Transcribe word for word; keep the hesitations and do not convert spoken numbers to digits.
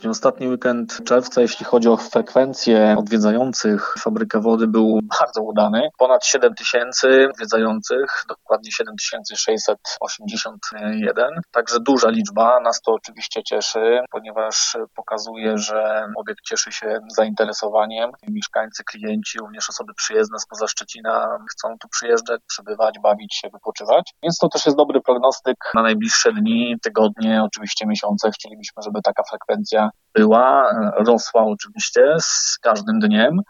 Ostatni weekend czerwca, jeśli chodzi o frekwencję odwiedzających fabrykę wody, był bardzo udany. Ponad siedem tysięcy odwiedzających, dokładnie siedem tysięcy sześćset osiemdziesiąt jeden. Także duża liczba. Nas to oczywiście cieszy, ponieważ pokazuje, że obiekt cieszy się zainteresowaniem. Mieszkańcy, klienci, również osoby przyjezdne spoza Szczecina chcą tu przyjeżdżać, przebywać, bawić się, wypoczywać. Więc to też jest dobry prognostyk na najbliższe dni, tygodnie, oczywiście miesiące. Chcielibyśmy, żeby taka frekwencja była, rosła oczywiście z każdym dniem.